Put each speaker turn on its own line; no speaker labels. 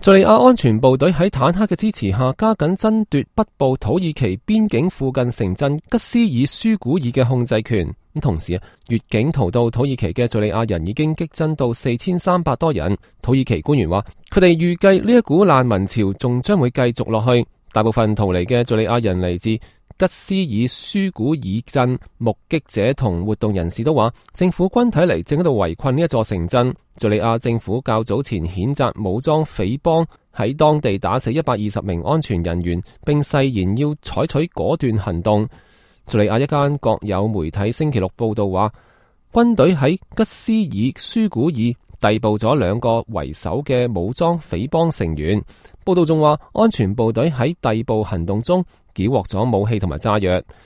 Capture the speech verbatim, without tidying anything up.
敘利亞安全部隊喺坦克嘅支持下，加緊爭奪北部土耳其邊境附近城鎮吉斯爾舒古爾嘅控制權。咁同時啊，越境逃到土耳其嘅敘利亞人已經激增到四千三百多人。土耳其官員話，佢哋預計呢一股難民潮仲將會繼續落去。大部分逃離嘅敘利亞人嚟自吉斯爾舒古爾鎮，目擊者同活動人士都話，政府軍睇嚟正喺度圍困呢一座城鎮。敘利亞政府較早前譴責武裝匪幫喺當地打死一百二十名安全人員，並誓言要採取果斷行動。敘利亞一間國有媒體星期六報道話，軍隊喺吉斯爾舒古爾逮捕咗兩個為首嘅武裝匪幫成員。報道仲話，安全部隊喺逮捕行動中繳獲咗武器同埋炸藥。